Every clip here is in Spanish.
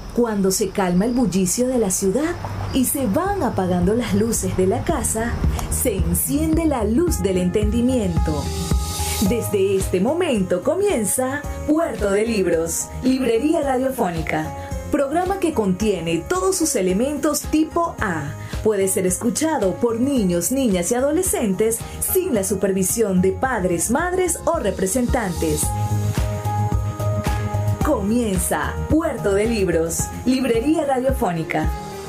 Cuando se calma el bullicio de la ciudad y se van apagando las luces de la casa, se enciende la luz del entendimiento. Desde este momento comienza Puerto de Libros, Librería Radiofónica, programa que contiene todos sus elementos tipo A. Puede ser escuchado por niños, niñas y adolescentes sin la supervisión de padres, madres o representantes. Comienza Puerto de Libros, Librería Radiofónica.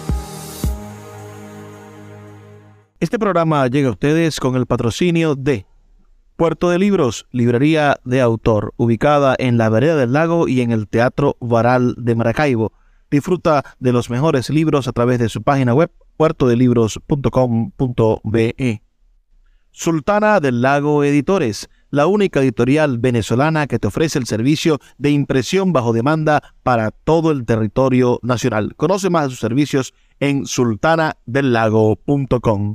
Este programa llega a ustedes con el patrocinio de Puerto de Libros, librería de autor, ubicada en la Vereda del Lago y en el Teatro Varal de Maracaibo. Disfruta de los mejores libros a través de su página web, puertodelibros.com.be. Sultana del Lago Editores, la única editorial venezolana que te ofrece el servicio de impresión bajo demanda para todo el territorio nacional. Conoce más de sus servicios en sultanadelago.com.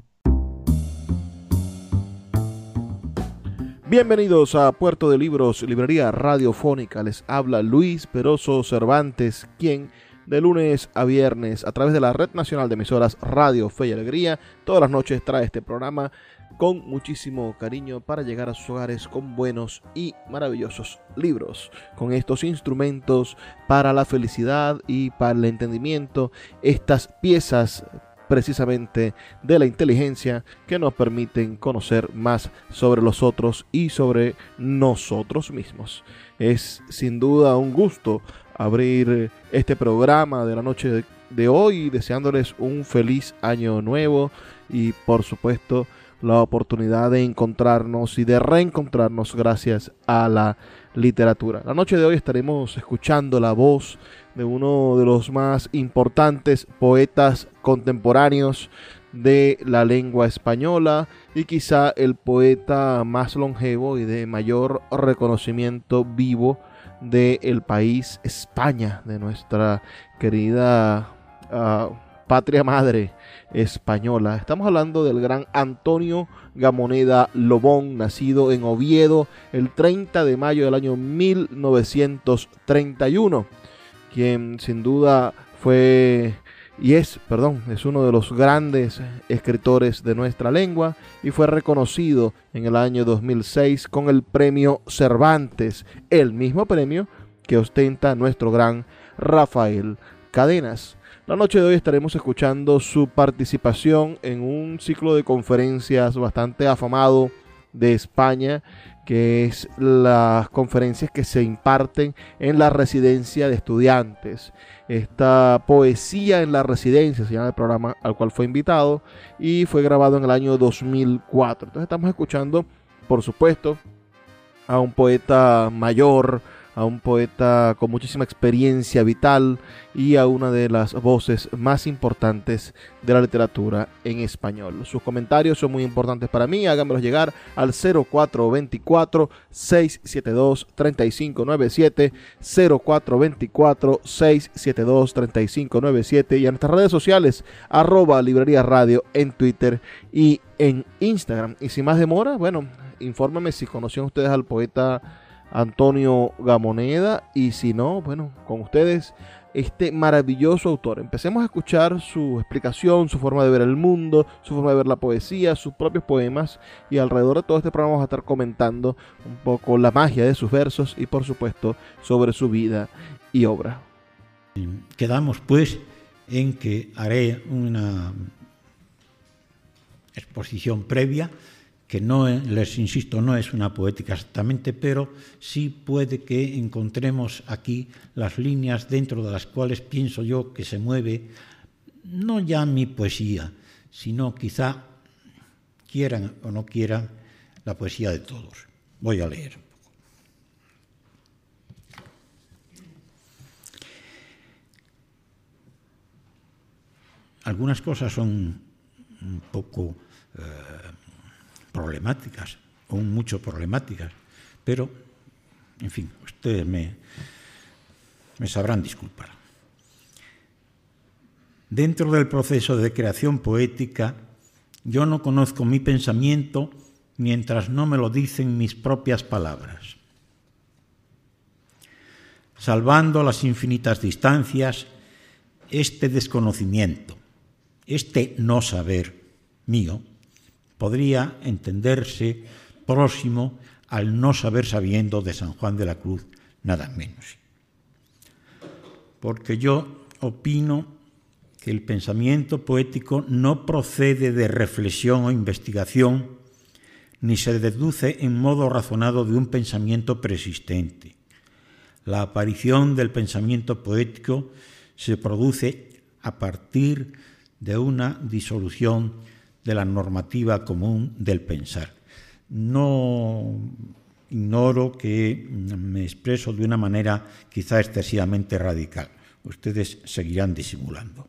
Bienvenidos a Puerto de Libros, librería radiofónica. Les habla Luis Peroso Cervantes, quien de lunes a viernes a través de la Red Nacional de Emisoras Radio Fe y Alegría todas las noches trae este programa con muchísimo cariño para llegar a sus hogares con buenos y maravillosos libros, con estos instrumentos para la felicidad y para el entendimiento, estas piezas precisamente de la inteligencia que nos permiten conocer más sobre los otros y sobre nosotros mismos. Es sin duda un gusto abrir este programa de la noche de hoy deseándoles un feliz año nuevo y por supuesto la oportunidad de encontrarnos y de reencontrarnos gracias a la literatura. La noche de hoy estaremos escuchando la voz de uno de los más importantes poetas contemporáneos de la lengua española y quizá el poeta más longevo y de mayor reconocimiento vivo del país España, de nuestra querida patria madre española. Estamos hablando del gran Antonio Gamoneda Lobón, nacido en Oviedo el 30 de mayo del año 1931, quien sin duda es uno de los grandes escritores de nuestra lengua y fue reconocido en el año 2006 con el premio Cervantes, el mismo premio que ostenta nuestro gran Rafael Cadenas. La noche de hoy estaremos escuchando su participación en un ciclo de conferencias bastante afamado de España, que es las conferencias que se imparten en la residencia de estudiantes. Esta poesía en la residencia se llama el programa al cual fue invitado y fue grabado en el año 2004. Entonces estamos escuchando, por supuesto, a un poeta mayor, a un poeta con muchísima experiencia vital y a una de las voces más importantes de la literatura en español. Sus comentarios son muy importantes para mí, háganmelos llegar al 0424-672-3597, 0424-672-3597 y en nuestras redes sociales, @librería radio en Twitter y en Instagram. Y sin más demora, bueno, infórmenme si conocían ustedes al poeta Antonio Gamoneda y si no, bueno, con ustedes este maravilloso autor. Empecemos a escuchar su explicación, su forma de ver el mundo, su forma de ver la poesía, sus propios poemas y alrededor de todo este programa vamos a estar comentando un poco la magia de sus versos y por supuesto sobre su vida y obra. Quedamos pues en que haré una exposición previa que no, les insisto, no es una poética exactamente, pero sí puede que encontremos aquí las líneas dentro de las cuales pienso yo que se mueve, no ya mi poesía, sino quizá, quieran o no quieran, la poesía de todos. Voy a leer un poco. Algunas cosas son un poco problemáticas, o mucho problemáticas, pero, en fin, ustedes me sabrán disculpar. Dentro del proceso de creación poética, yo no conozco mi pensamiento mientras no me lo dicen mis propias palabras. Salvando las infinitas distancias este desconocimiento, este no saber mío, podría entenderse próximo al no saber sabiendo de San Juan de la Cruz, nada menos. Porque yo opino que el pensamiento poético no procede de reflexión o investigación, ni se deduce en modo razonado de un pensamiento persistente. La aparición del pensamiento poético se produce a partir de una disolución de la normativa común del pensar. No ignoro que me expreso de una manera quizá excesivamente radical. Ustedes seguirán disimulando.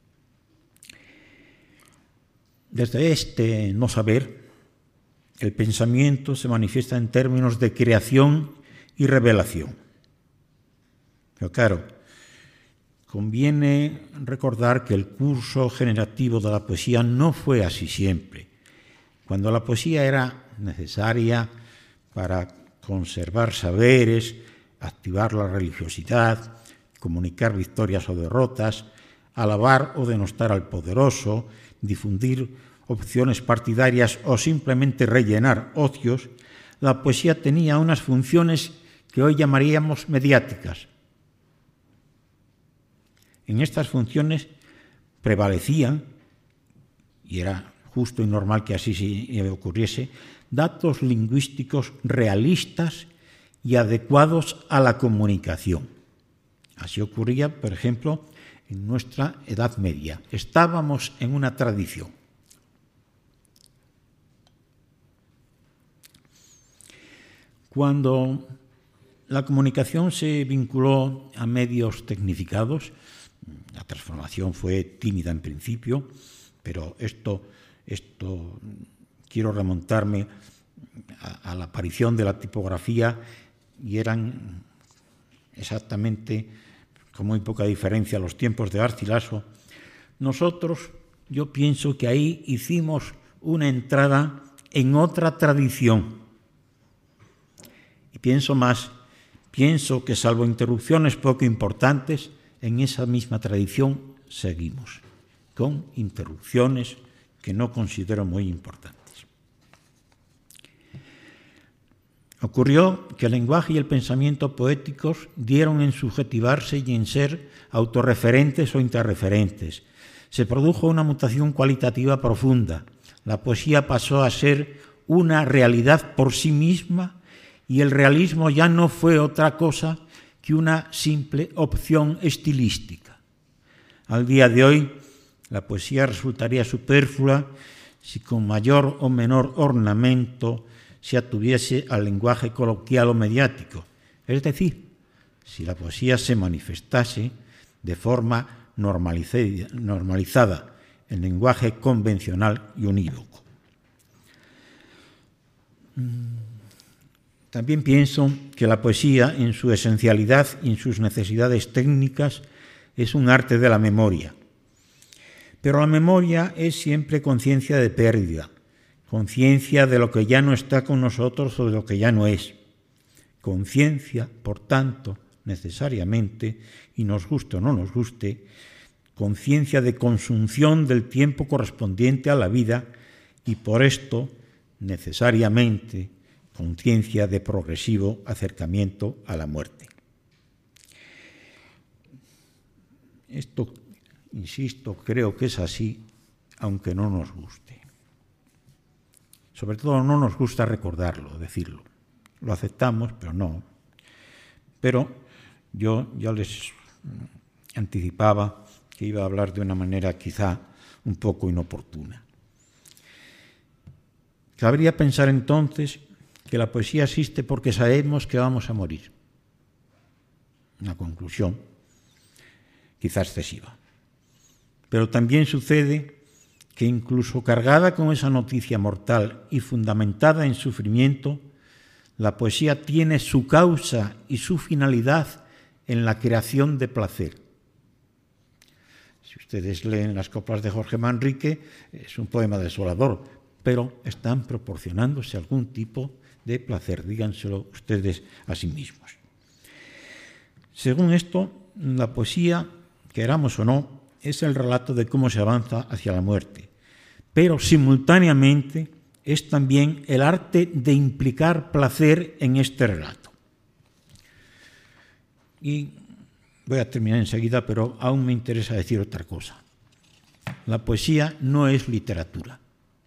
Desde este no saber, el pensamiento se manifiesta en términos de creación y revelación. Pero claro, conviene recordar que el curso generativo de la poesía no fue así siempre. Cuando la poesía era necesaria para conservar saberes, activar la religiosidad, comunicar victorias o derrotas, alabar o denostar al poderoso, difundir opciones partidarias o simplemente rellenar ocios, la poesía tenía unas funciones que hoy llamaríamos mediáticas. En estas funciones prevalecían, y era justo y normal que así ocurriese, datos lingüísticos realistas y adecuados a la comunicación. Así ocurría, por ejemplo, en nuestra Edad Media. Estábamos en una tradición. Cuando la comunicación se vinculó a medios tecnificados, la transformación fue tímida en principio, pero esto quiero remontarme a la aparición de la tipografía, y eran exactamente, con muy poca diferencia, los tiempos de Garcilaso. Nosotros, yo pienso que ahí hicimos una entrada en otra tradición. Y pienso que salvo interrupciones poco importantes, en esa misma tradición seguimos, con interrupciones que no considero muy importantes. Ocurrió que el lenguaje y el pensamiento poéticos dieron en subjetivarse y en ser autorreferentes o interreferentes. Se produjo una mutación cualitativa profunda. La poesía pasó a ser una realidad por sí misma, y el realismo ya no fue otra cosa que una simple opción estilística. Al día de hoy, la poesía resultaría superflua si con mayor o menor ornamento se atuviese al lenguaje coloquial o mediático, es decir, si la poesía se manifestase de forma normalizada en lenguaje convencional y unívoco. También pienso que la poesía, en su esencialidad y en sus necesidades técnicas, es un arte de la memoria. Pero la memoria es siempre conciencia de pérdida, conciencia de lo que ya no está con nosotros o de lo que ya no es. Conciencia, por tanto, necesariamente, y nos guste o no nos guste, conciencia de consunción del tiempo correspondiente a la vida, y por esto, necesariamente, conciencia de progresivo acercamiento a la muerte. Esto, insisto, creo que es así, aunque no nos guste. Sobre todo no nos gusta recordarlo, decirlo. Lo aceptamos, pero no. Pero yo ya les anticipaba que iba a hablar de una manera quizá un poco inoportuna. Cabría pensar entonces que la poesía existe porque sabemos que vamos a morir. Una conclusión quizá excesiva. Pero también sucede que incluso cargada con esa noticia mortal y fundamentada en sufrimiento, la poesía tiene su causa y su finalidad en la creación de placer. Si ustedes leen las coplas de Jorge Manrique, es un poema desolador, pero están proporcionándose algún tipo de placer, díganselo ustedes a sí mismos. Según esto, la poesía queramos o no, es el relato de cómo se avanza hacia la muerte, pero simultáneamente es también el arte de implicar placer en este relato. Y voy a terminar enseguida, pero aún me interesa decir otra cosa. La poesía no es literatura.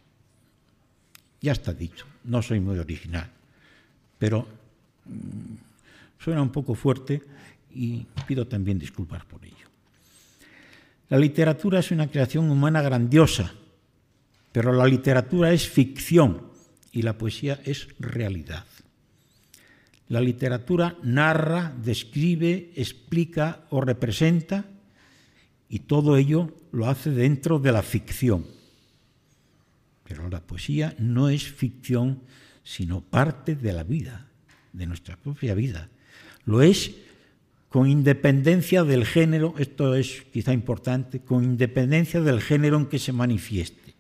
Ya está dicho, no soy muy original, pero suena un poco fuerte y pido también disculpas por ello. La literatura es una creación humana grandiosa, pero la literatura es ficción y la poesía es realidad. La literatura narra, describe, explica o representa, y todo ello lo hace dentro de la ficción. Pero la poesía no es ficción, sino parte de la vida, de nuestra propia vida. Lo es con independencia del género, esto es quizá importante, con independencia del género en que se manifieste.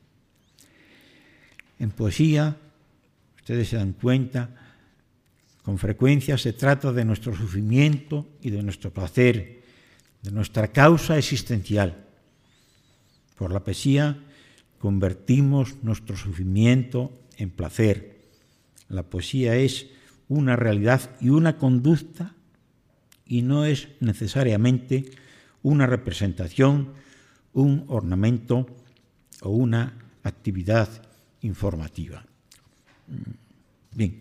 En poesía, ustedes se dan cuenta, con frecuencia se trata de nuestro sufrimiento y de nuestro placer, de nuestra causa existencial. Por la poesía convertimos nuestro sufrimiento en placer. La poesía es una realidad y una conducta y no es necesariamente una representación, un ornamento o una actividad informativa. Bien,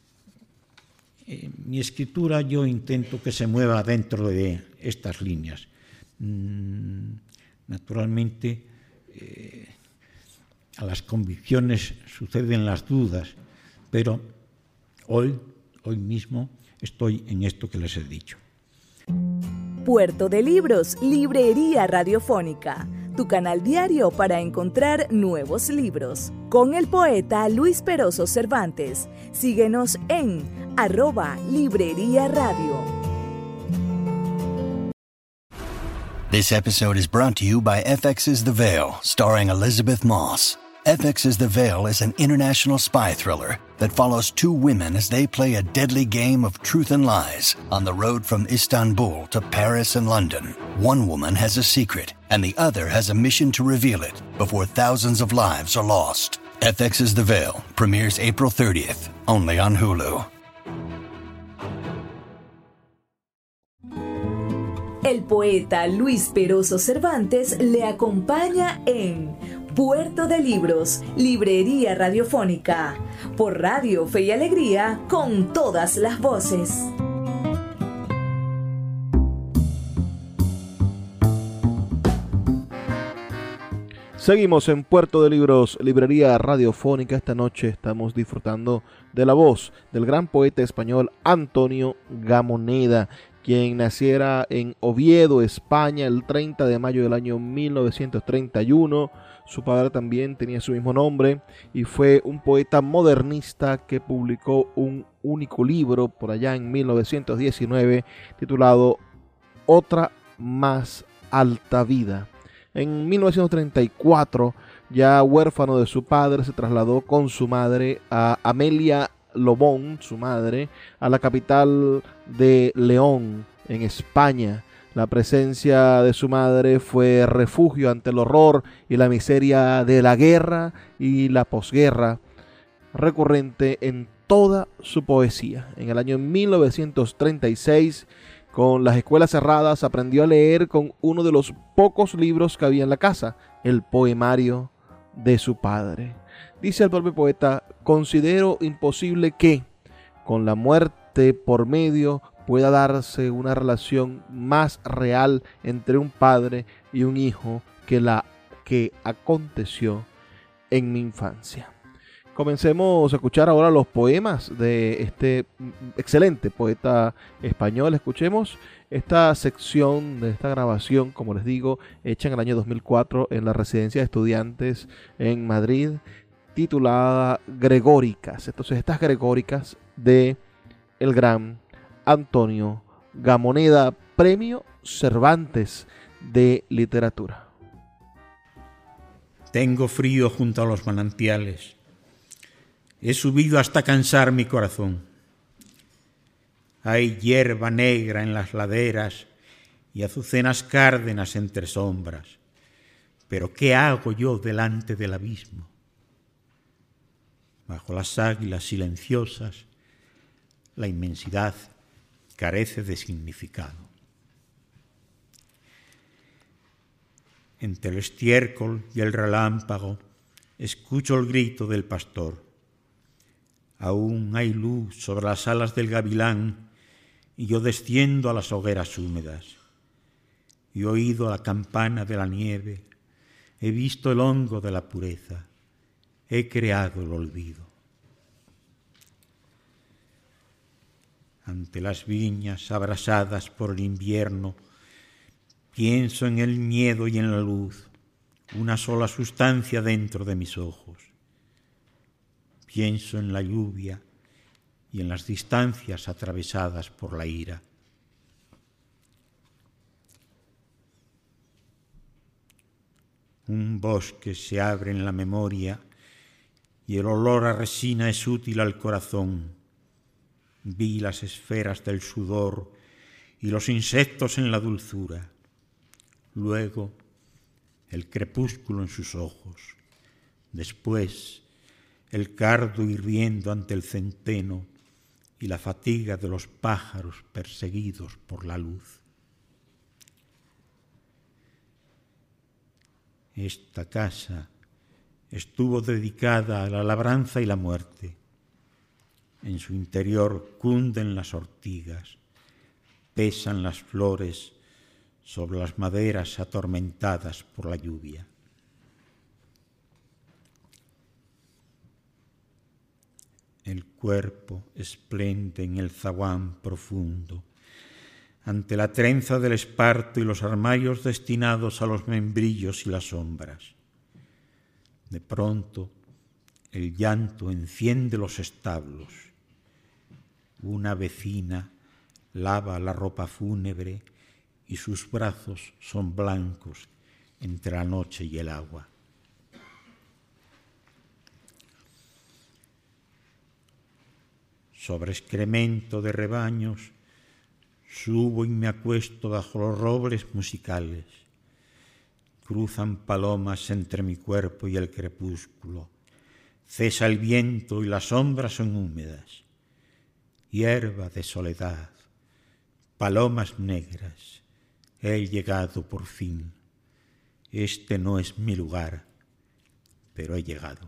mi escritura yo intento que se mueva dentro de estas líneas. Naturalmente, a las convicciones suceden las dudas, pero hoy mismo estoy en esto que les he dicho. Puerto de Libros, Librería Radiofónica, tu canal diario para encontrar nuevos libros. Con el poeta Luis Peroso Cervantes. Síguenos en @Librería Radio. This episode is brought to you by FX's The Veil, starring Elizabeth Moss. FX's The Veil is an international spy thriller that follows two women as they play a deadly game of truth and lies on the road from Istanbul to Paris and London. One woman has a secret, and the other has a mission to reveal it before thousands of lives are lost. FX's The Veil premieres April 30th, only on Hulu. El poeta Luis Peroso Cervantes le acompaña en Puerto de Libros, Librería Radiofónica, por Radio Fe y Alegría, con todas las voces. Seguimos en Puerto de Libros, Librería Radiofónica. Esta noche estamos disfrutando de la voz del gran poeta español Antonio Gamoneda, quien naciera en Oviedo, España, el 30 de mayo del año 1931. Su padre también tenía su mismo nombre y fue un poeta modernista que publicó un único libro por allá en 1919 titulado Otra más alta vida. En 1934, ya huérfano de su padre, se trasladó con su madre a Amelia Lobón, su madre, a la capital de León, en España. La presencia de su madre fue refugio ante el horror y la miseria de la guerra y la posguerra, recurrente en toda su poesía. En el año 1936, con las escuelas cerradas, aprendió a leer con uno de los pocos libros que había en la casa, el poemario de su padre. Dice el propio poeta: considero imposible que, con la muerte por medio, pueda darse una relación más real entre un padre y un hijo que la que aconteció en mi infancia. Comencemos a escuchar ahora los poemas de este excelente poeta español. Escuchemos esta sección de esta grabación, como les digo, hecha en el año 2004 en la Residencia de Estudiantes en Madrid, titulada Gregóricas. Entonces, estas Gregóricas de el gran Antonio Gamoneda, Premio Cervantes de Literatura. Tengo frío junto a los manantiales. He subido hasta cansar mi corazón. Hay hierba negra en las laderas y azucenas cárdenas entre sombras. Pero ¿qué hago yo delante del abismo? Bajo las águilas silenciosas, la inmensidad carece de significado. Entre el estiércol y el relámpago escucho el grito del pastor. Aún hay luz sobre las alas del gavilán y yo desciendo a las hogueras húmedas. He oído la campana de la nieve, he visto el hongo de la pureza, he creado el olvido. Ante las viñas abrasadas por el invierno, pienso en el miedo y en la luz, una sola sustancia dentro de mis ojos. Pienso en la lluvia y en las distancias atravesadas por la ira. Un bosque se abre en la memoria y el olor a resina es útil al corazón. Vi las esferas del sudor y los insectos en la dulzura. Luego, el crepúsculo en sus ojos. Después, el cardo hirviendo ante el centeno y la fatiga de los pájaros perseguidos por la luz. Esta casa estuvo dedicada a la labranza y la muerte. En su interior cunden las ortigas, pesan las flores sobre las maderas atormentadas por la lluvia. El cuerpo esplende en el zaguán profundo, ante la trenza del esparto y los armarios destinados a los membrillos y las sombras. De pronto, el llanto enciende los establos. Una vecina lava la ropa fúnebre y sus brazos son blancos entre la noche y el agua. Sobre excremento de rebaños, subo y me acuesto bajo los robles musicales. Cruzan palomas entre mi cuerpo y el crepúsculo. Cesa el viento y las sombras son húmedas. Hierba de soledad, palomas negras, he llegado por fin. Este no es mi lugar, pero he llegado.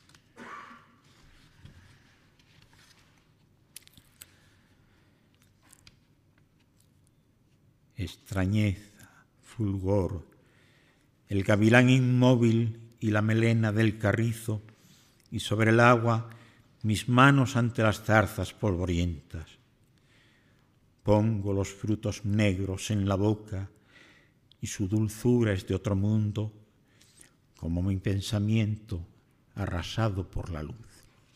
Extrañeza, fulgor, el gavilán inmóvil y la melena del carrizo, y sobre el agua mis manos ante las zarzas polvorientas. Pongo los frutos negros en la boca y su dulzura es de otro mundo, como mi pensamiento arrasado por la luz.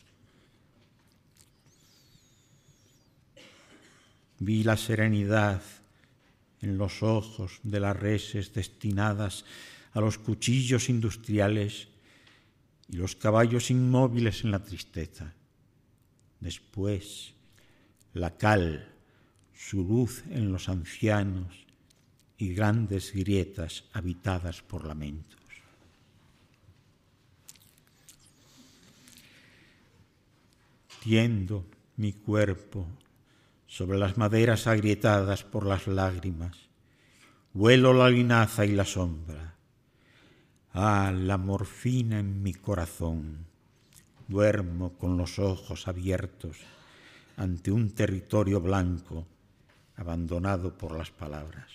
Vi la serenidad en los ojos de las reses destinadas a los cuchillos industriales y los caballos inmóviles en la tristeza. Después, la cal, su luz en los ancianos y grandes grietas habitadas por lamentos. Tiendo mi cuerpo sobre las maderas agrietadas por las lágrimas, huelo la linaza y la sombra. Ah, la morfina en mi corazón. Duermo con los ojos abiertos ante un territorio blanco abandonado por las palabras.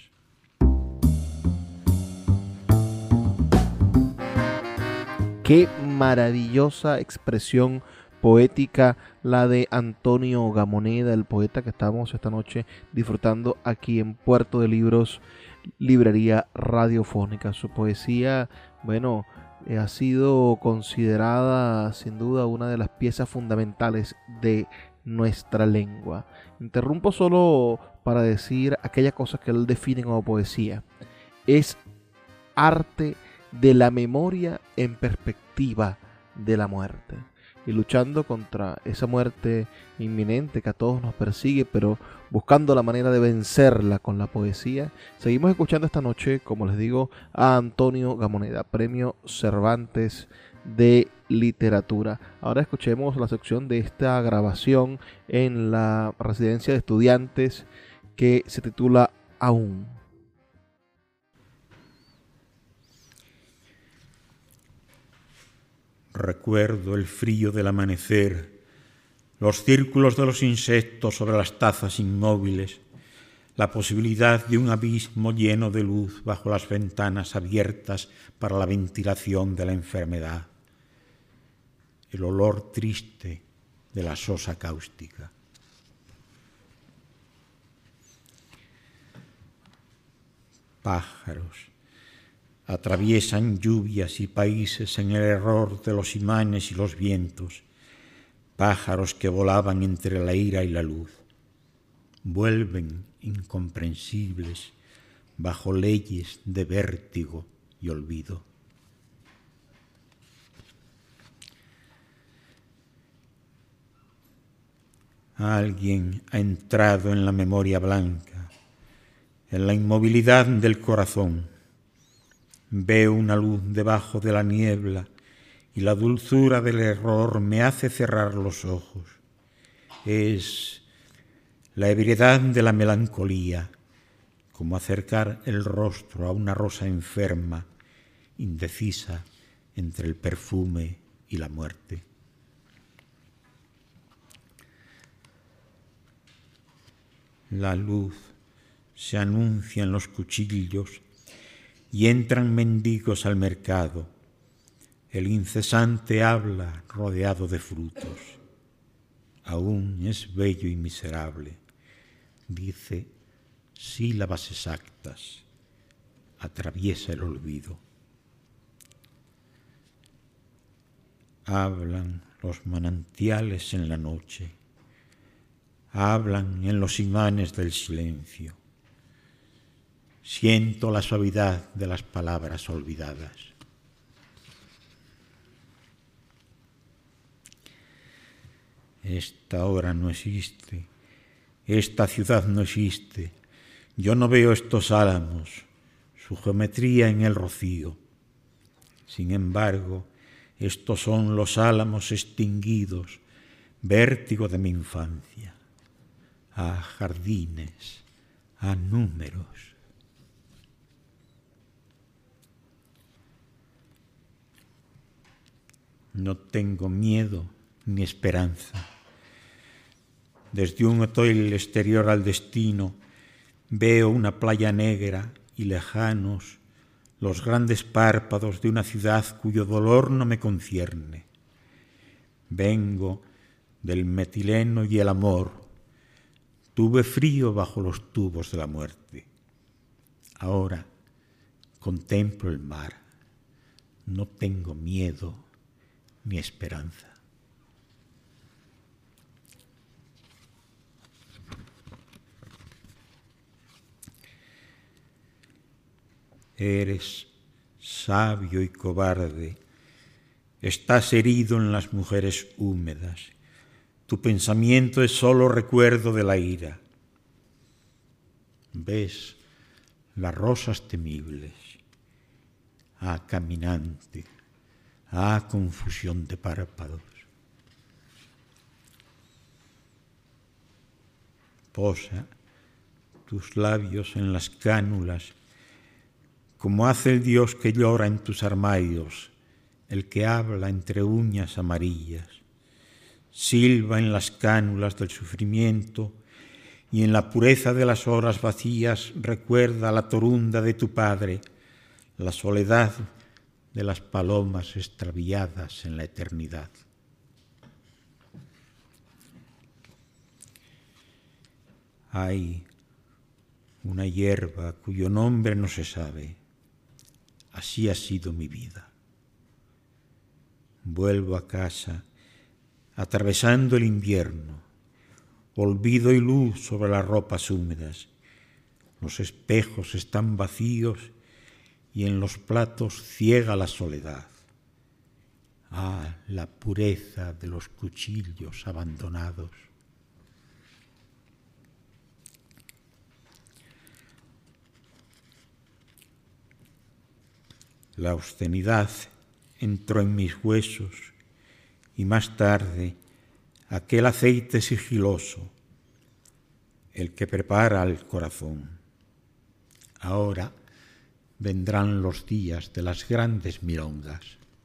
Qué maravillosa expresión poética la de Antonio Gamoneda, el poeta que estamos esta noche disfrutando aquí en Puerto de Libros, librería radiofónica. Su poesía, bueno, ha sido considerada sin duda una de las piezas fundamentales de nuestra lengua. Interrumpo solo para decir aquellas cosas que él define como poesía. Es arte de la memoria en perspectiva de la muerte. y luchando contra esa muerte inminente que a todos nos persigue, pero buscando la manera de vencerla con la poesía. Seguimos escuchando esta noche, como les digo, a Antonio Gamoneda, Premio Cervantes de Literatura. Ahora escuchemos la sección de esta grabación en la residencia de estudiantes que se titula Aún. Recuerdo el frío del amanecer, los círculos de los insectos sobre las tazas inmóviles, la posibilidad de un abismo lleno de luz bajo las ventanas abiertas para la ventilación de la enfermedad, el olor triste de la sosa cáustica. Pájaros atraviesan lluvias y países en el error de los imanes y los vientos, pájaros que volaban entre la ira y la luz, vuelven incomprensibles bajo leyes de vértigo y olvido. Alguien ha entrado en la memoria blanca, en la inmovilidad del corazón. Veo una luz debajo de la niebla y la dulzura del error me hace cerrar los ojos. Es la ebriedad de la melancolía, como acercar el rostro a una rosa enferma, indecisa entre el perfume y la muerte. La luz se anuncia en los cuchillos y entran mendigos al mercado. El incesante habla rodeado de frutos. Aún es bello y miserable. Dice sílabas exactas. Atraviesa el olvido. Hablan los manantiales en la noche. Hablan en los imanes del silencio. Siento la suavidad de las palabras olvidadas. Esta hora no existe, esta ciudad no existe. Yo no veo estos álamos, su geometría en el rocío. Sin embargo, estos son los álamos extinguidos, vértigo de mi infancia. A jardines, a números. No tengo miedo ni esperanza. Desde un hotel exterior al destino veo una playa negra y lejanos los grandes párpados de una ciudad cuyo dolor no me concierne. Vengo del metileno y el amor. Tuve frío bajo los tubos de la muerte. Ahora contemplo el mar. No tengo miedo ni esperanza. Eres sabio y cobarde. Estás herido en las mujeres húmedas. Tu pensamiento es solo recuerdo de la ira. Ves las rosas temibles. Ah, caminante. Ah, confusión de párpados. Posa tus labios en las cánulas, como hace el Dios que llora en tus armarios, el que habla entre uñas amarillas. Silba en las cánulas del sufrimiento y en la pureza de las horas vacías recuerda la torunda de tu padre, la soledad de las palomas extraviadas en la eternidad. Hay una hierba cuyo nombre no se sabe. Así ha sido mi vida. Vuelvo a casa, atravesando el invierno, olvido y luz sobre las ropas húmedas. Los espejos están vacíos y en los platos ciega la soledad. Ah, la pureza de los cuchillos abandonados. La obscenidad entró en mis huesos y más tarde aquel aceite sigiloso, el que prepara el corazón. Ahora vendrán los días de las grandes milongas.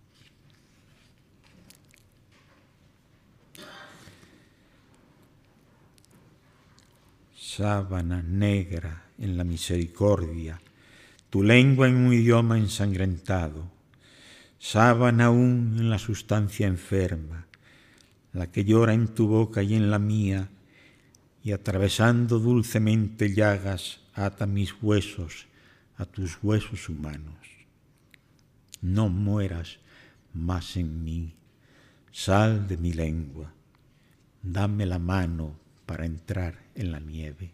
Sábana negra en la misericordia, tu lengua en un idioma ensangrentado, sábana aún en la sustancia enferma, la que llora en tu boca y en la mía, y atravesando dulcemente llagas, ata mis huesos a tus huesos humanos. No mueras más en mí, sal de mi lengua, dame la mano para entrar en la nieve.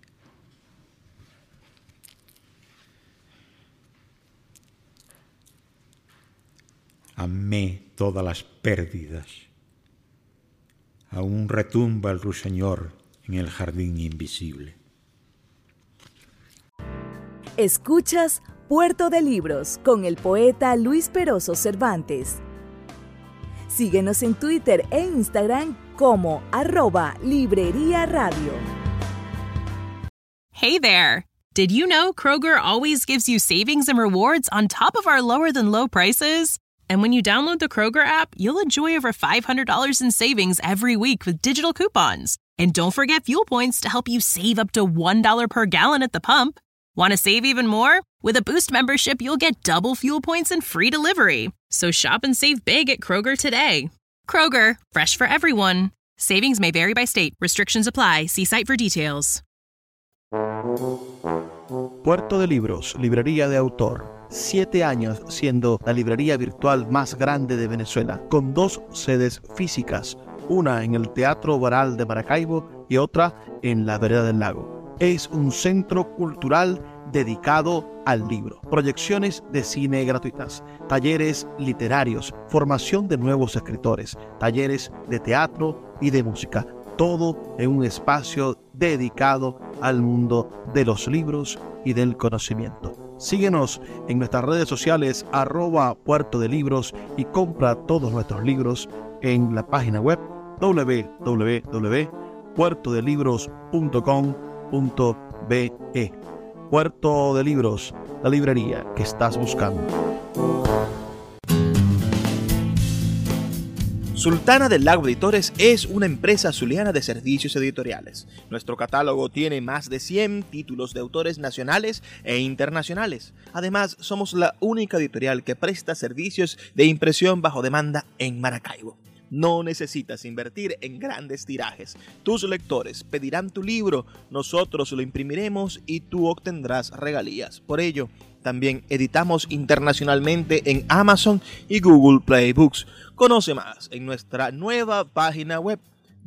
Amé todas las pérdidas, aún retumba el ruiseñor en el jardín invisible. Escuchas Puerto de Libros con el poeta Luis Peroso Cervantes. Síguenos en Twitter e Instagram como @Librería Radio. Hey there! Did you know Kroger always gives you savings and rewards on top of our lower-than-low prices? And when you download the Kroger app, you'll enjoy over $500 in savings every week with digital coupons. And don't forget fuel points to help you save up to $1 per gallon at the pump. Want to save even more? With a Boost membership, you'll get double fuel points and free delivery. So shop and save big at Kroger today. Kroger, fresh for everyone. Savings may vary by state. Restrictions apply. See site for details. Puerto de Libros, librería de autor. 7 años siendo la librería virtual más grande de Venezuela, con 2 sedes físicas, una en el Teatro Baral de Maracaibo y otra en la Vereda del Lago. Es un centro cultural dedicado al libro, proyecciones de cine gratuitas, talleres literarios, formación de nuevos escritores, talleres de teatro y de música, todo en un espacio dedicado al mundo de los libros y del conocimiento. Síguenos en nuestras redes sociales @Puerto de Libros y compra todos nuestros libros en la página web www.puertodelibros.com.be. Puerto de Libros, la librería que estás buscando. Sultana del Lago Editores es una empresa zuliana de servicios editoriales. Nuestro catálogo tiene más de 100 títulos de autores nacionales e internacionales. Además, somos la única editorial que presta servicios de impresión bajo demanda en Maracaibo. No necesitas invertir en grandes tirajes. Tus lectores pedirán tu libro, nosotros lo imprimiremos y tú obtendrás regalías. Por ello, también editamos internacionalmente en Amazon y Google Play Books. Conoce más en nuestra nueva página web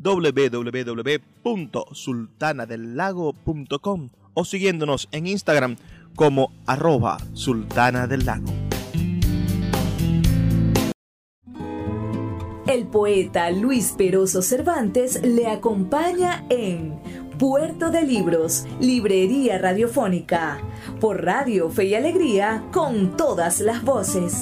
www.sultanadelago.com o siguiéndonos en Instagram como @sultanadelago. El poeta Luis Peroso Cervantes le acompaña en Puerto de Libros, librería radiofónica, por Radio Fe y Alegría, con todas las voces.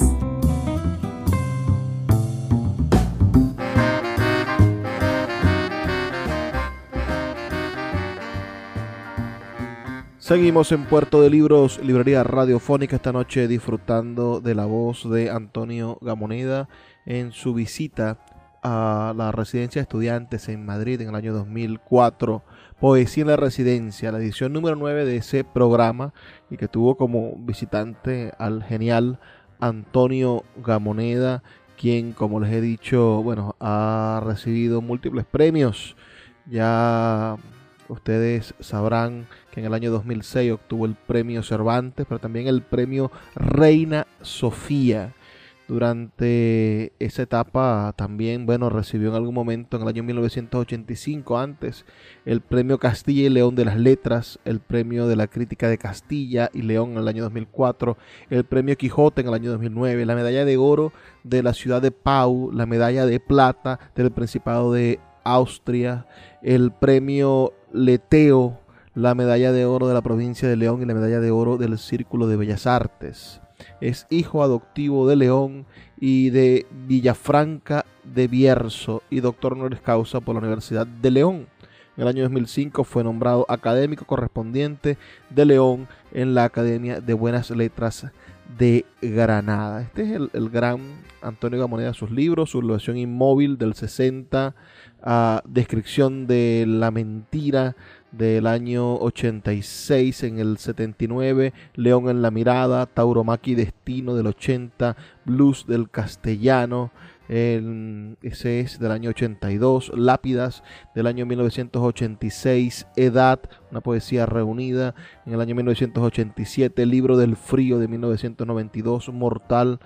Seguimos en Puerto de Libros, librería radiofónica, esta noche disfrutando de la voz de Antonio Gamoneda en su visita a la residencia de estudiantes en Madrid en el año 2004. Poesía en la residencia, la edición número 9 de ese programa, y que tuvo como visitante al genial Antonio Gamoneda, quien, como les he dicho, ha recibido múltiples premios. Ya ustedes sabrán que en el año 2006 obtuvo el premio Cervantes, pero también el premio Reina Sofía. Durante esa etapa también, recibió en algún momento en el año 1985 antes el premio Castilla y León de las Letras, el premio de la Crítica de Castilla y León en el año 2004, el premio Quijote en el año 2009, la medalla de oro de la ciudad de Pau, la medalla de plata del Principado de Austria, el premio Leteo, la medalla de oro de la provincia de León y la medalla de oro del Círculo de Bellas Artes. Es hijo adoptivo de León y de Villafranca de Bierzo y doctor honoris causa por la Universidad de León. En el año 2005 fue nombrado académico correspondiente de León en la Academia de Buenas Letras de Granada. Este es el gran Antonio Gamoneda, sus libros, su versión inmóvil del 60, descripción de la mentira del año 86, en el 79, León en la mirada, Tauromaqui Destino del 80, Blues del castellano, ese es del año 82, Lápidas del año 1986, Edad, una poesía reunida en el año 1987, Libro del frío de 1992, Mortal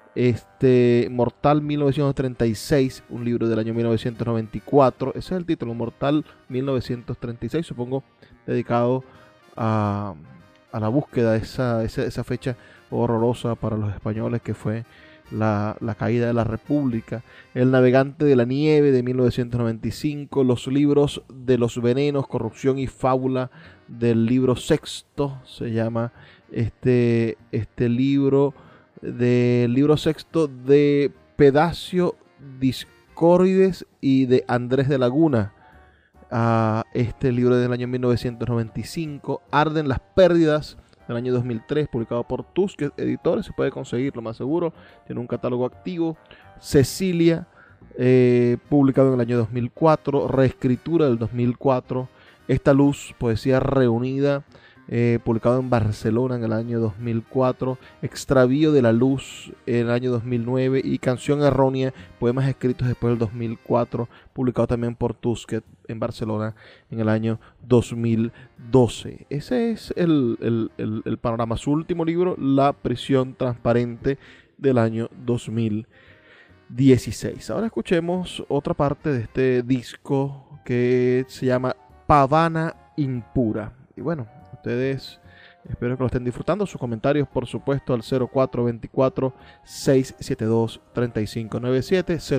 1936, un libro del año 1994, ese es el título, Mortal 1936, supongo dedicado a la búsqueda de esa fecha horrorosa para los españoles, que fue la caída de la República. El navegante de la nieve de 1995, los libros de los venenos, corrupción y fábula del libro sexto, se llama este libro, del libro sexto de Pedacio Discórides y de Andrés de Laguna. Este libro del año 1995, Arden las pérdidas del año 2003, publicado por Tusquets Editores, se puede conseguir, lo más seguro, tiene un catálogo activo. Cecilia, publicado en el año 2004, reescritura del 2004. Esta luz, poesía reunida, publicado en Barcelona en el año 2004, Extravío de la luz en el año 2009 y Canción errónea, poemas escritos después del 2004, publicado también por Tusquets en Barcelona en el año 2012. Ese es el panorama. Su último libro, La prisión transparente, del año 2016. Ahora escuchemos otra parte de este disco que se llama Pavana Impura. Y bueno, ustedes espero que lo estén disfrutando. Sus comentarios, por supuesto, al 0424-672-3597,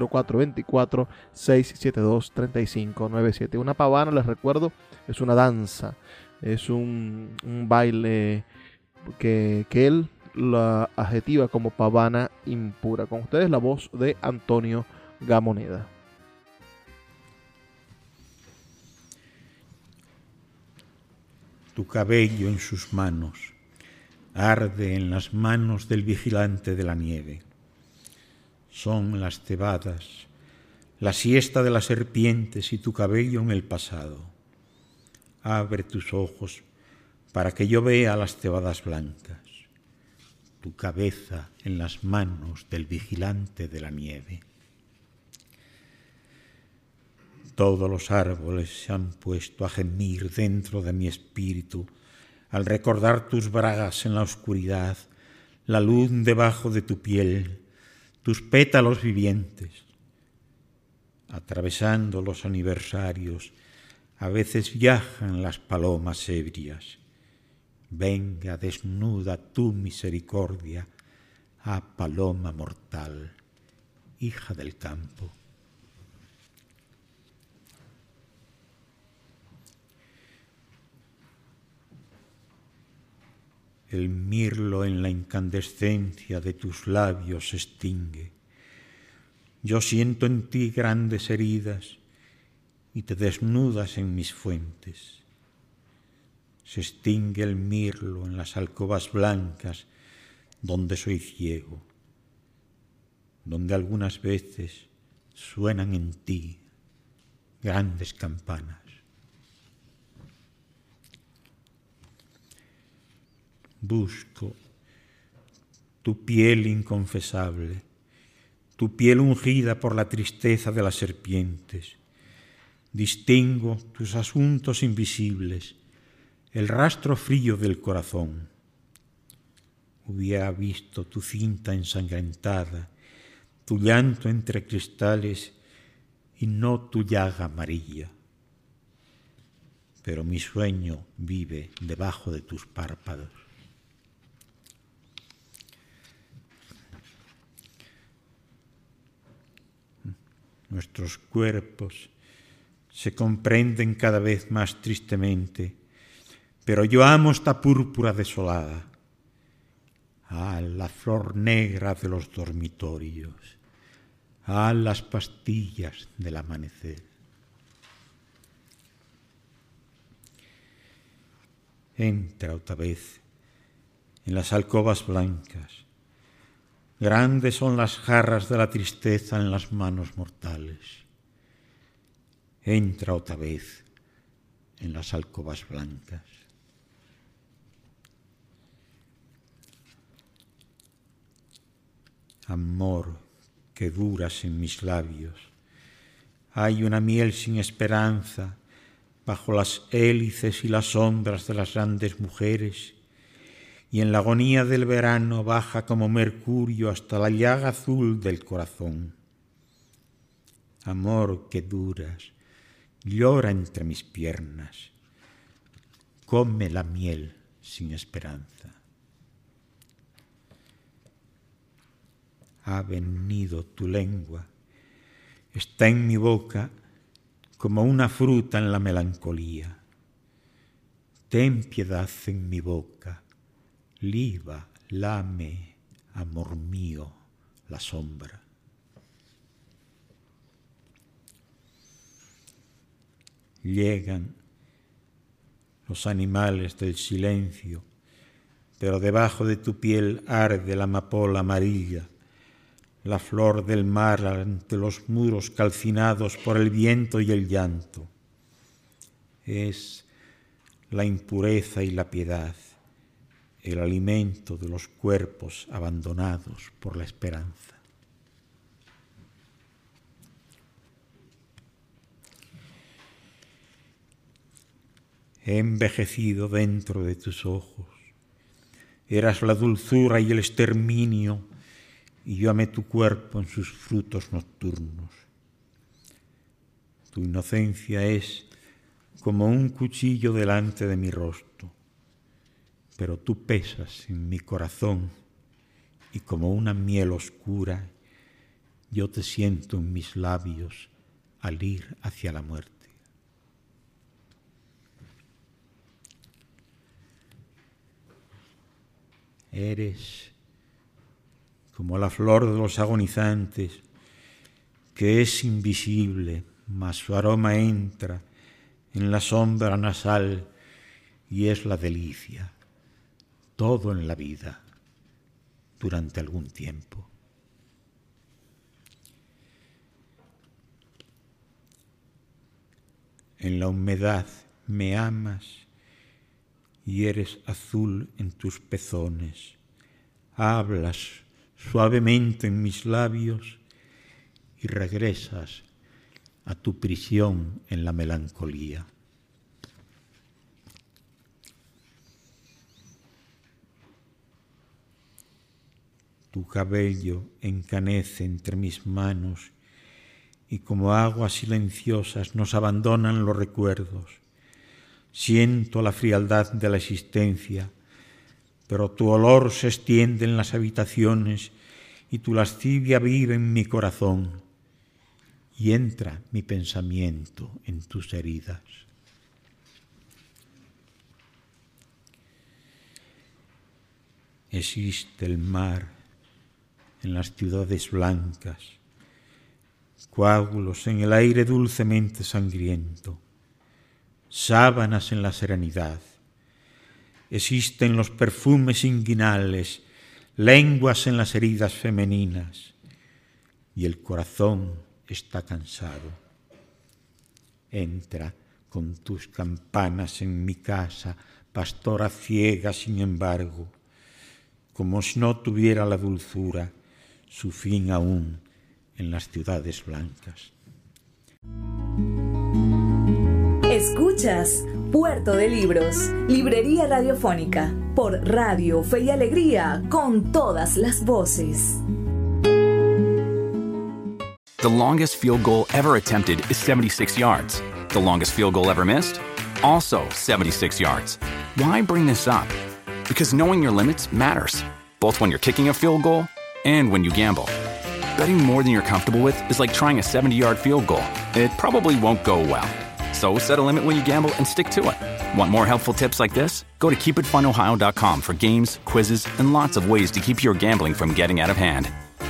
0424-672-3597. Una pavana, les recuerdo, es una danza, es un baile que él la adjetiva como pavana impura. Con ustedes la voz de Antonio Gamoneda. Tu cabello en sus manos arde en las manos del vigilante de la nieve. Son las cebadas, la siesta de las serpientes y tu cabello en el pasado. Abre tus ojos para que yo vea las cebadas blancas. Tu cabeza en las manos del vigilante de la nieve. Todos los árboles se han puesto a gemir dentro de mi espíritu al recordar tus bragas en la oscuridad, la luz debajo de tu piel, tus pétalos vivientes. Atravesando los aniversarios, a veces viajan las palomas ebrias. Venga, desnuda tu misericordia, paloma mortal, hija del campo. El mirlo en la incandescencia de tus labios se extingue. Yo siento en ti grandes heridas y te desnudas en mis fuentes. Se extingue el mirlo en las alcobas blancas donde soy ciego, donde algunas veces suenan en ti grandes campanas. Busco tu piel inconfesable, tu piel ungida por la tristeza de las serpientes. Distingo tus asuntos invisibles, el rastro frío del corazón. hubiera visto tu cinta ensangrentada, tu llanto entre cristales y no tu llaga amarilla. Pero mi sueño vive debajo de tus párpados. Nuestros cuerpos se comprenden cada vez más tristemente, pero yo amo esta púrpura desolada. Ah, la flor negra de los dormitorios. Ah, las pastillas del amanecer. Entra otra vez en las alcobas blancas. Grandes son las jarras de la tristeza en las manos mortales. Entra otra vez en las alcobas blancas. Amor que duras en mis labios. Hay una miel sin esperanza bajo las hélices y las sombras de las grandes mujeres, y en la agonía del verano baja como mercurio hasta la llaga azul del corazón. Amor que duras, llora entre mis piernas, come la miel sin esperanza. Ha venido tu lengua, está en mi boca como una fruta en la melancolía. Ten piedad en mi boca, liba, lame, amor mío, la sombra. Llegan los animales del silencio, pero debajo de tu piel arde la amapola amarilla, la flor del mar ante los muros calcinados por el viento y el llanto. Es la impureza y la piedad, el alimento de los cuerpos abandonados por la esperanza. He envejecido dentro de tus ojos. Eras la dulzura y el exterminio, y yo amé tu cuerpo en sus frutos nocturnos. Tu inocencia es como un cuchillo delante de mi rostro, pero tú pesas en mi corazón y como una miel oscura yo te siento en mis labios al ir hacia la muerte. Eres como la flor de los agonizantes, que es invisible, mas su aroma entra en la sombra nasal y es la delicia, todo en la vida, durante algún tiempo. En la humedad me amas y eres azul en tus pezones, hablas suavemente en mis labios y regresas a tu prisión en la melancolía. Tu cabello encanece entre mis manos y como aguas silenciosas nos abandonan los recuerdos. Siento la frialdad de la existencia, pero tu olor se extiende en las habitaciones y tu lascivia vive en mi corazón y entra mi pensamiento en tus heridas. Existe el mar en las ciudades blancas, coágulos en el aire dulcemente sangriento, sábanas en la serenidad. Existen los perfumes inguinales, lenguas en las heridas femeninas, y el corazón está cansado. Entra con tus campanas en mi casa, pastora ciega sin embargo, como si no tuviera la dulzura su fin aún en las ciudades blancas. Escuchas Puerto de Libros, librería radiofónica, por Radio Fe y Alegría, con todas las voces. The longest field goal ever attempted is 76 yards. The longest field goal ever missed? Also 76 yards. Why bring this up? Because knowing your limits matters, both when you're kicking a field goal and when you gamble. Betting more than you're comfortable with is like trying a 70-yard field goal. It probably won't go well. So set a limit when you gamble and stick to it. Want more helpful tips like this? Go to keepitfunohio.com for games, quizzes, and lots of ways to keep your gambling from getting out of hand.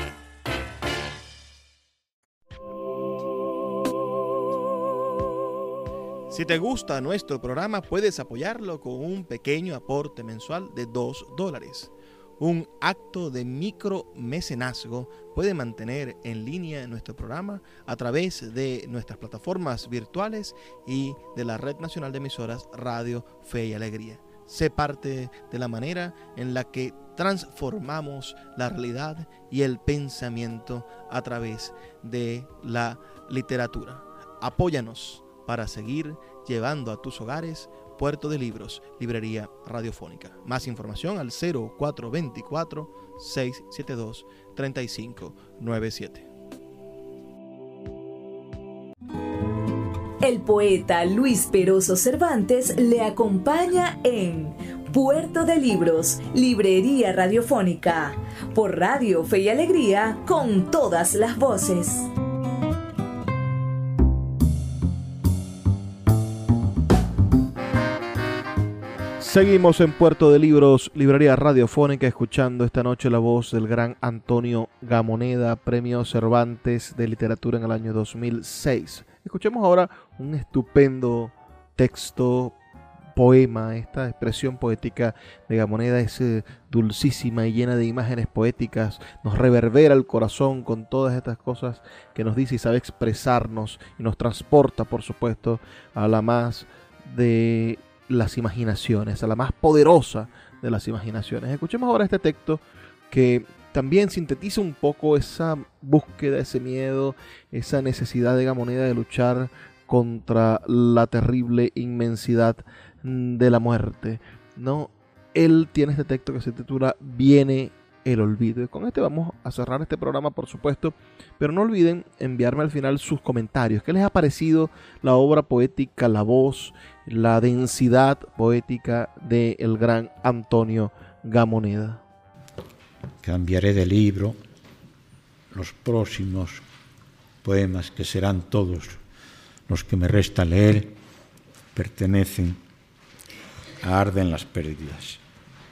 Si te gusta nuestro programa, puedes apoyarlo con un pequeño aporte mensual de $2. Un acto de micromecenazgo puede mantener en línea nuestro programa a través de nuestras plataformas virtuales y de la Red Nacional de Emisoras Radio Fe y Alegría. Sé parte de la manera en la que transformamos la realidad y el pensamiento a través de la literatura. Apóyanos para seguir llevando a tus hogares Puerto de Libros, librería radiofónica. Más información al 0424-672-3597. El poeta Luis Peroso Cervantes le acompaña en Puerto de Libros, librería radiofónica, por Radio Fe y Alegría, con todas las voces. Seguimos en Puerto de Libros, librería radiofónica, escuchando esta noche la voz del gran Antonio Gamoneda, Premio Cervantes de Literatura en el año 2006. Escuchemos ahora un estupendo texto, poema. Esta expresión poética de Gamoneda es dulcísima y llena de imágenes poéticas. Nos reverbera el corazón con todas estas cosas que nos dice y sabe expresarnos, y nos transporta, por supuesto, a la más de las imaginaciones, a la más poderosa de las imaginaciones. Escuchemos ahora este texto que también sintetiza un poco esa búsqueda, ese miedo, esa necesidad de Gamoneda de luchar contra la terrible inmensidad de la muerte, ¿no? Él tiene este texto que se titula Viene el olvido. Y con este vamos a cerrar este programa, por supuesto, pero no olviden enviarme al final sus comentarios. ¿Qué les ha parecido la obra poética, la voz, la densidad poética del gran Antonio Gamoneda? Cambiaré de libro. Los próximos poemas, que serán todos los que me resta leer, pertenecen a Arden las pérdidas.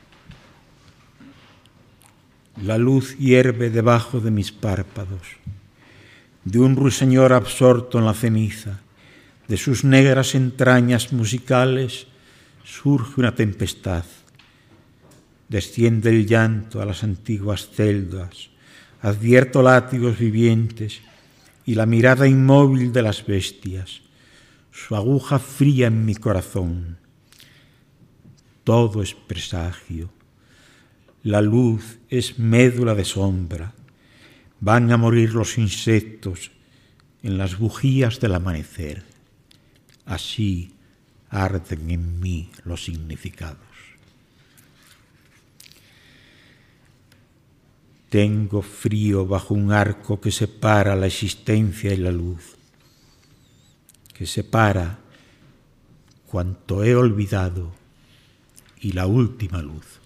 La luz hierve debajo de mis párpados. De un ruiseñor absorto en la ceniza, de sus negras entrañas musicales, surge una tempestad. Desciende el llanto a las antiguas celdas, advierto látigos vivientes y la mirada inmóvil de las bestias, su aguja fría en mi corazón. Todo es presagio. La luz es médula de sombra. Van a morir los insectos en las bujías del amanecer. Así arden en mí los significados. Tengo frío bajo un arco que separa la existencia y la luz, que separa cuanto he olvidado y la última luz.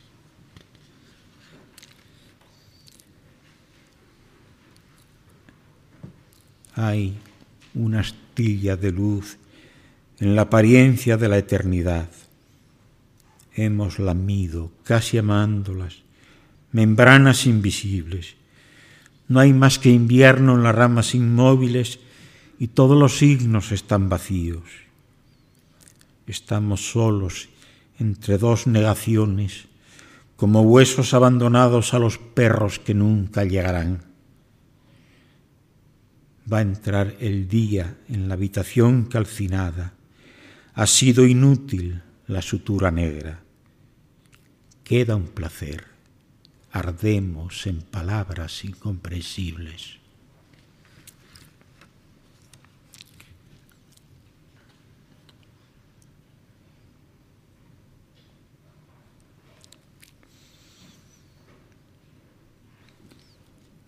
Hay una astilla de luz en la apariencia de la eternidad. Hemos lamido, casi amándolas, membranas invisibles. No hay más que invierno en las ramas inmóviles y todos los signos están vacíos. Estamos solos entre dos negaciones, como huesos abandonados a los perros que nunca llegarán. Va a entrar el día en la habitación calcinada. Ha sido inútil la sutura negra. Queda un placer. Ardemos en palabras incomprensibles.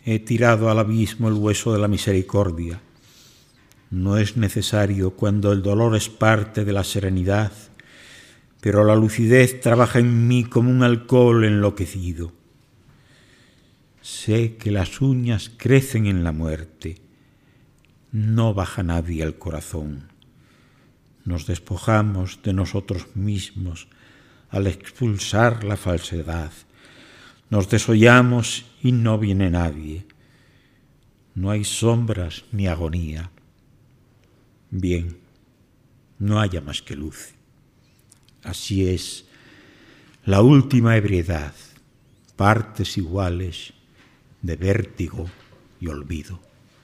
He tirado al abismo el hueso de la misericordia. No es necesario cuando el dolor es parte de la serenidad, pero la lucidez trabaja en mí como un alcohol enloquecido. Sé que las uñas crecen en la muerte. No baja nadie al corazón. Nos despojamos de nosotros mismos al expulsar la falsedad. Nos desollamos y no viene nadie. No hay sombras ni agonía. Bien, no haya más que luz. Así es la última ebriedad, partes iguales de vértigo y olvido.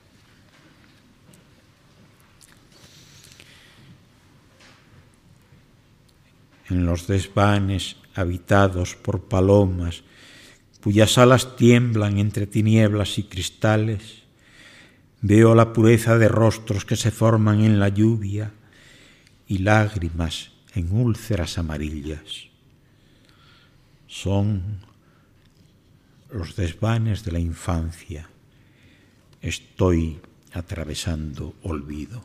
En los desvanes habitados por palomas, cuyas alas tiemblan entre tinieblas y cristales, veo la pureza de rostros que se forman en la lluvia y lágrimas en úlceras amarillas. Son los desvanes de la infancia. Estoy atravesando olvido.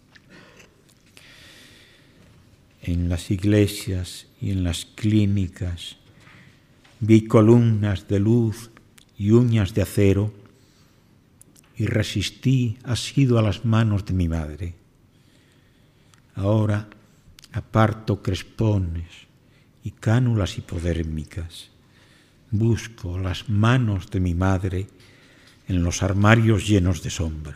En las iglesias y en las clínicas vi columnas de luz y uñas de acero y resistí asido a las manos de mi madre. Ahora aparto crespones y cánulas hipodérmicas. Busco las manos de mi madre en los armarios llenos de sombra.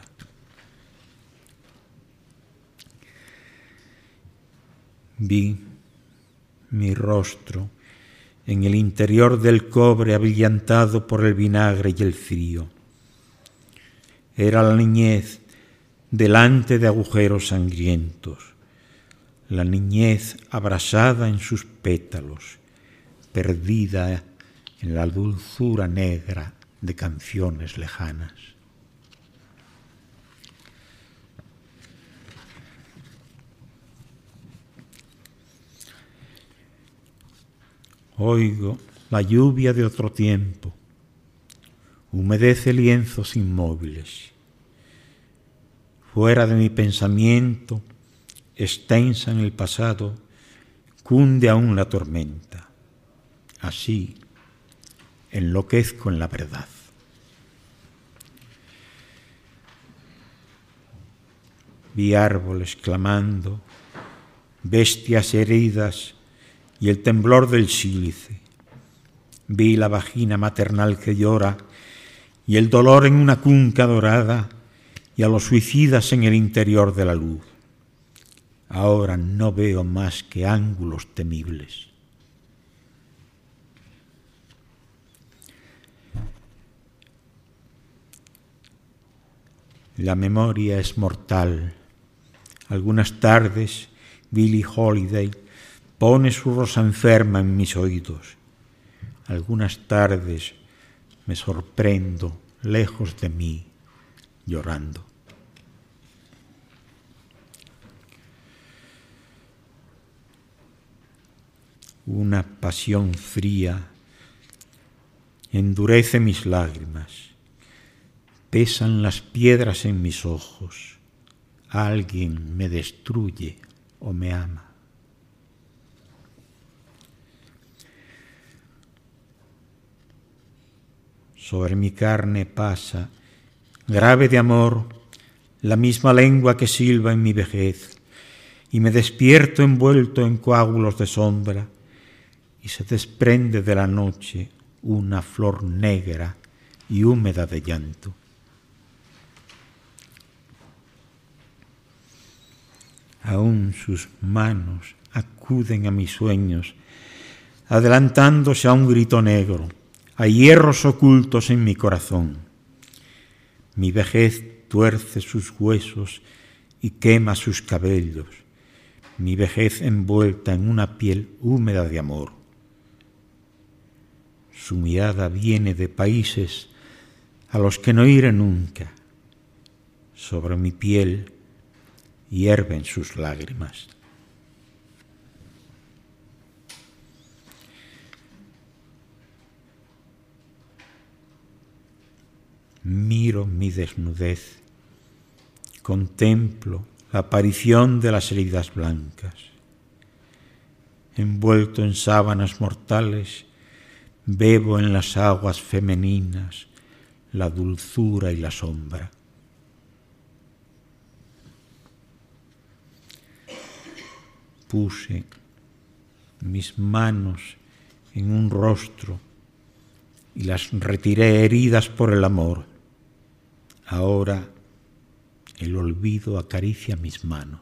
Vi mi rostro en el interior del cobre abrillantado por el vinagre y el frío. Era la niñez delante de agujeros sangrientos, la niñez abrasada en sus pétalos, perdida en la dulzura negra de canciones lejanas. Oigo la lluvia de otro tiempo, humedece lienzos inmóviles. Fuera de mi pensamiento, extensa en el pasado, cunde aún la tormenta. Así enloquezco en la verdad. Vi árboles clamando, bestias heridas y el temblor del sílice. Vi la vagina maternal que llora y el dolor en una cunca dorada y a los suicidas en el interior de la luz. Ahora no veo más que ángulos temibles. La memoria es mortal. Algunas tardes Billie Holiday pone su rosa enferma en mis oídos. Algunas tardes me sorprendo lejos de mí, llorando. Una pasión fría endurece mis lágrimas. Pesan las piedras en mis ojos. Alguien me destruye o me ama. Sobre mi carne pasa, grave de amor, la misma lengua que silba en mi vejez, y me despierto envuelto en coágulos de sombra, y se desprende de la noche una flor negra y húmeda de llanto. Aún sus manos acuden a mis sueños, adelantándose a un grito negro, a hierros ocultos en mi corazón. Mi vejez tuerce sus huesos y quema sus cabellos, mi vejez envuelta en una piel húmeda de amor. Su mirada viene de países a los que no iré nunca. Sobre mi piel hierven sus lágrimas. Miro mi desnudez, contemplo la aparición de las heridas blancas. Envuelto en sábanas mortales, bebo en las aguas femeninas la dulzura y la sombra. Puse mis manos en un rostro y las retiré heridas por el amor. Ahora el olvido acaricia mis manos.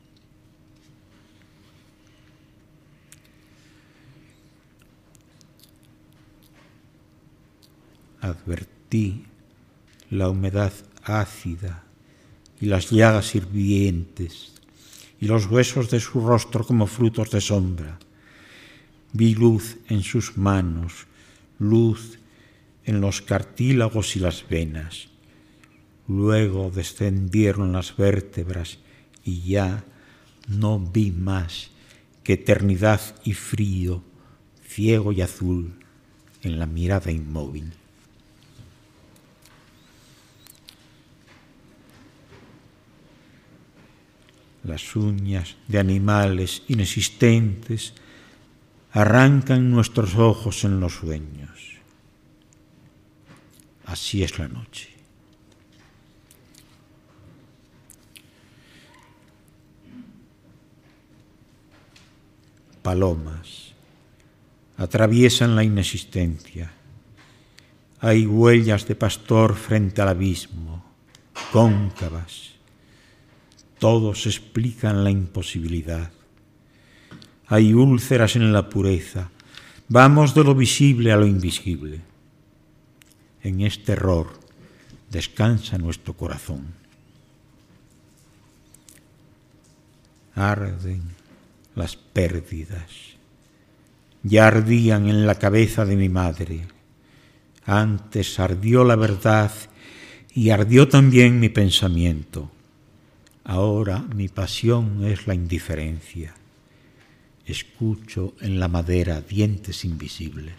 Advertí la humedad ácida y las llagas hirvientes y los huesos de su rostro como frutos de sombra. Vi luz en sus manos, luz en los cartílagos y las venas. Luego descendieron las vértebras y ya no vi más que eternidad y frío, ciego y azul en la mirada inmóvil. Las uñas de animales inexistentes arrancan nuestros ojos en los sueños. Así es la noche. Palomas atraviesan la inexistencia. Hay huellas de pastor frente al abismo, cóncavas. Todos explican la imposibilidad. Hay úlceras en la pureza. Vamos de lo visible a lo invisible. En este error descansa nuestro corazón. Arden las pérdidas. Ya ardían en la cabeza de mi madre. Antes ardió la verdad y ardió también mi pensamiento. Ahora mi pasión es la indiferencia. Escucho en la madera dientes invisibles.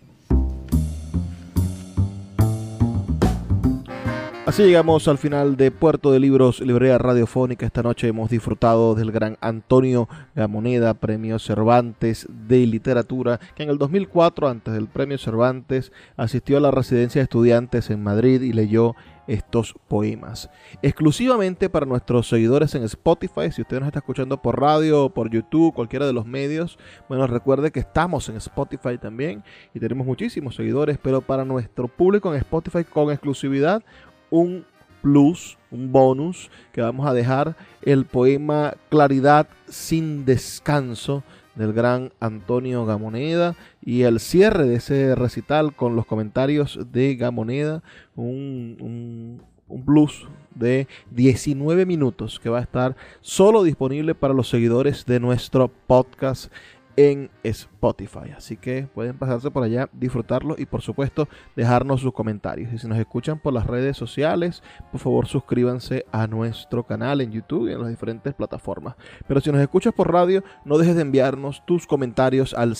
Así llegamos al final de Puerto de Libros, librería radiofónica. Esta noche hemos disfrutado del gran Antonio Gamoneda, Premio Cervantes de Literatura, que en el 2004, antes del Premio Cervantes, asistió a la residencia de estudiantes en Madrid y leyó estos poemas. Exclusivamente para nuestros seguidores en Spotify, si usted nos está escuchando por radio o por YouTube, cualquiera de los medios, bueno, recuerde que estamos en Spotify también y tenemos muchísimos seguidores, pero para nuestro público en Spotify con exclusividad, un plus, un bonus, que vamos a dejar el poema Claridad sin descanso del gran Antonio Gamoneda y el cierre de ese recital con los comentarios de Gamoneda, un plus de 19 minutos que va a estar solo disponible para los seguidores de nuestro podcast en Spotify. Así que pueden pasarse por allá, disfrutarlo y por supuesto dejarnos sus comentarios. Y si nos escuchan por las redes sociales, por favor suscríbanse a nuestro canal en YouTube y en las diferentes plataformas. Pero si nos escuchas por radio, no dejes de enviarnos tus comentarios al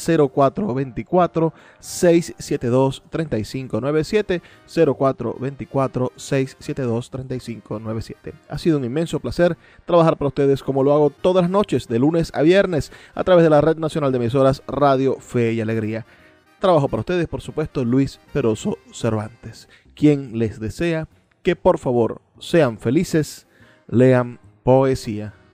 0424-672-3597, 0424-672-3597. Ha sido un inmenso placer trabajar para ustedes como lo hago todas las noches, de lunes a viernes, a través de la Red Nacional de Emisoras Radio Fe y Alegría. Trabajo para ustedes, por supuesto, Luis Peroso Cervantes, quien les desea que por favor sean felices, lean poesía.